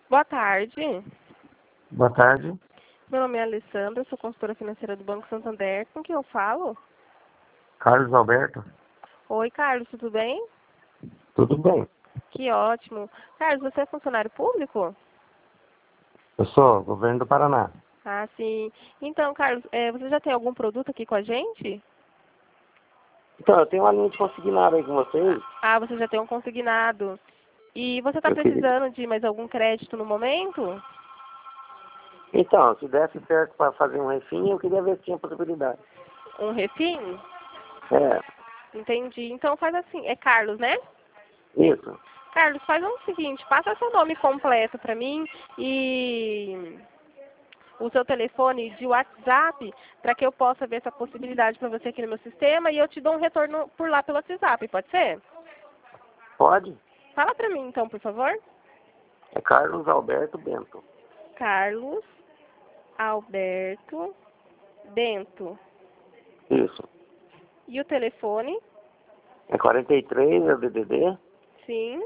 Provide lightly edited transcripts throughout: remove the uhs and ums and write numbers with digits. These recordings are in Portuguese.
Boa tarde. Boa tarde. Meu nome é Alessandra, sou consultora financeira do Banco Santander. Com quem eu falo? Carlos Alberto. Oi, Carlos, tudo bem? Tudo bem? Que ótimo. Carlos, você é funcionário público? Eu sou governo do Paraná. Ah, sim. Então, Carlos, você já tem algum produto aqui com a gente? Então, eu tenho uma linha de consignado aí com vocês. Ah, você já tem um consignado. E você está Eu queria... precisando de mais algum crédito no momento? Então, se desse certo para fazer um refim, eu queria ver se tinha possibilidade. Um refim? É, Entendi. Então faz assim, é Carlos, né? isso. Carlos, faz o seguinte, passa seu nome completo para mim e o seu telefone de WhatsApp para que eu possa ver essa possibilidade para você aqui no meu sistema e eu te dou um retorno por lá pelo WhatsApp, pode ser? Pode? Fala para mim então, por favor. É Carlos Alberto Bento. Carlos Alberto Bento. Isso. E o telefone? É 43, é o DDD, Sim.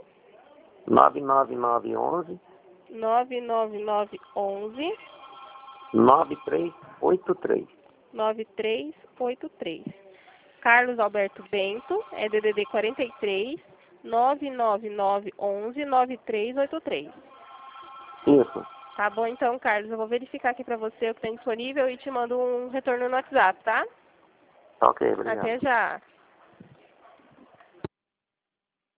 99911 99911 9383. 9383. Carlos Alberto Bento, é DDD 43 99911 9383. Isso. Tá bom então, Carlos, eu vou verificar aqui para você o que tem disponível e te mando um retorno no WhatsApp, tá? Ok, obrigado. Até já.